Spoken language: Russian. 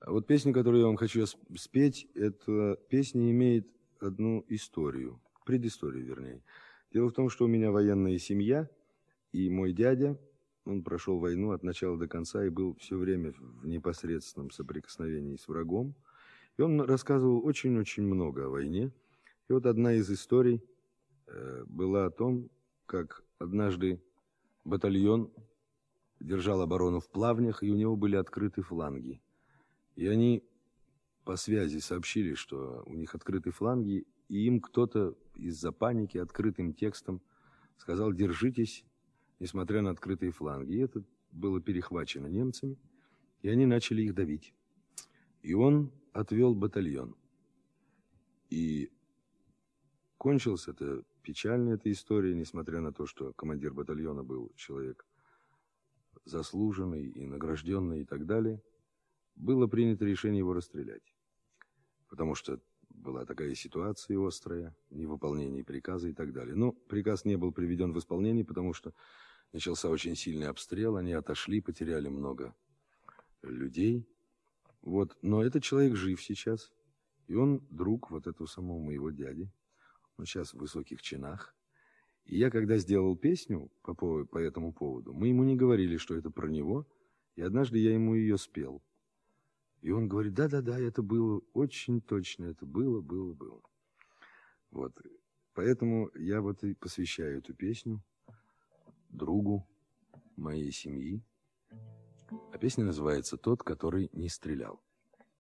А вот песня, которую я вам хочу спеть, эта песня имеет одну историю, предысторию, вернее. Дело в том, что у меня военная семья, и мой дядя, он прошел войну от начала до конца и был все время в непосредственном соприкосновении с врагом. И он рассказывал очень-очень много о войне. И вот одна из историй была о том, как однажды батальон держал оборону в Плавнях, и у него были открыты фланги. И они по связи сообщили, что у них открыты фланги, и им кто-то из-за паники открытым текстом сказал: держитесь, несмотря на открытые фланги. И это было перехвачено немцами, и они начали их давить. И он отвел батальон. И кончилась это печально, эта история, несмотря на то, что командир батальона был человек заслуженный и награжденный и так далее. Было принято решение его расстрелять, потому что была такая ситуация острая, невыполнение приказа и так далее. Но приказ не был приведен в исполнение, потому что начался очень сильный обстрел, они отошли, потеряли много людей. Вот. Но этот человек жив сейчас, и он друг вот этого самого моего дяди. Он сейчас в высоких чинах. И я, когда сделал песню по этому поводу, мы ему не говорили, что это про него, и однажды я ему ее спел. И он говорит: да-да-да, это было очень точно, это было. Вот. Поэтому я вот и посвящаю эту песню другу моей семьи. А песня называется «Тот, который не стрелял».